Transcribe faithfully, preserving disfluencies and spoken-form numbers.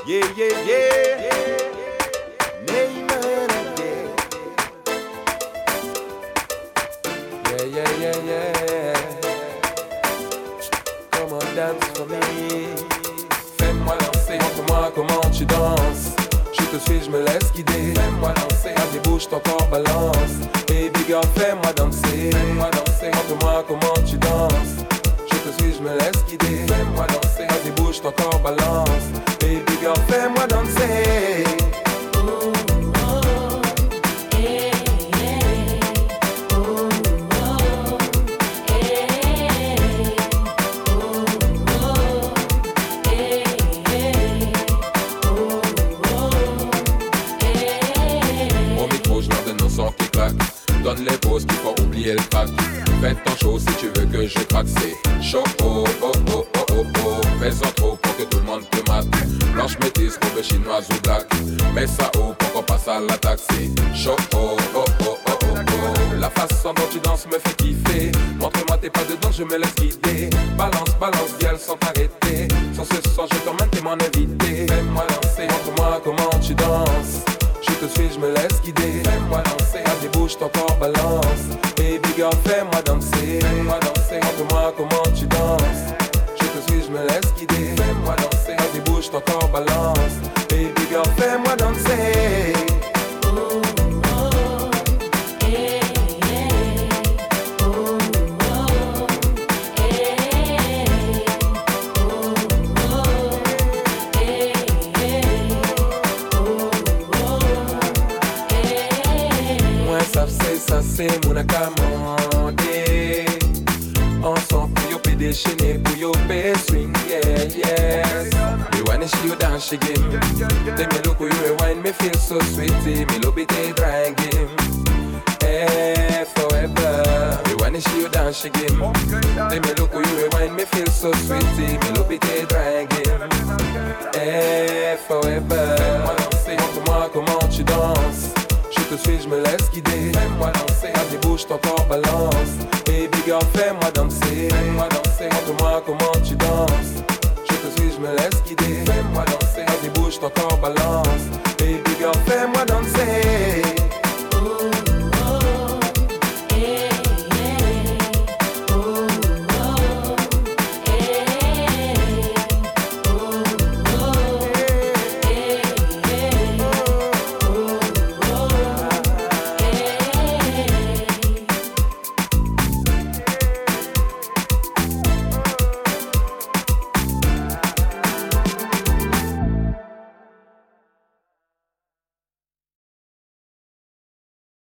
Yeah, yeah, yeah. Neyman again. Yeah, yeah, yeah, yeah. Come on, dance for me. Fais-moi danser, montre-moi comment tu danses. Je te suis, je me laisse guider. Fais-moi danser, vas-y bouge ton corps, balance. Baby girl, fais-moi danser. Fais-moi danser, montre-moi comment tu danses. Je te suis, je me laisse guider. Fais-moi danser, vas-y bouge ton corps, balance. Baby girl, fais-moi danser. Donne les pauses qu'il faut oublier le crack. Fais ton show si tu veux que je craque. C'est chaud, oh oh oh oh oh oh. Fais-en trop pour que tout le monde te mate. Blanche métisse, robe chinoise ou black. Mets ça haut pour qu'on passe à l'attaque. C'est chaud, oh oh oh oh oh oh. La façon dont tu danses me fait kiffer. Montre-moi tes pas dedans, je me laisse guider. Balance, balance, vielle sans t'arrêter. Sans ce son, je t'emmène, t'es mon invité. Fais-moi danser, montre-moi comment tu danses. Je te suis, je me laisse guider. Fais-moi danser, vas-y bouge ton corps, balance. Baby girl, fais-moi danser. Fais-moi danser, montre-moi comment tu danses. Je te suis, je me laisse guider. Fais-moi danser, vas-y bouge ton corps, balance. Baby girl, fais-moi danser. Ça c'est mon acamandé. Ensemble pour yo pédé déchaîné pour yo pay swing, yeah, yes. Me wanna see you dance again. Tell me look you rewind, me feel so sweet. Me love it, dry game. Eh, forever. Me wanna see you dance again. Tell me look you rewind, me feel so sweet. Me love it, dry game. Eh, forever. Fais-moi danser, montre-moi comment tu danses. Je te suis, je me laisse guider. Fais-moi danser, vas-y bouge ton corps, balance. Baby girl, fais-moi danser. Fais-moi danser, montre-moi comment tu danses. Je te suis, je me laisse guider. Fais-moi danser, vas-y bouge ton corps, balance. Baby girl, fais-moi danser.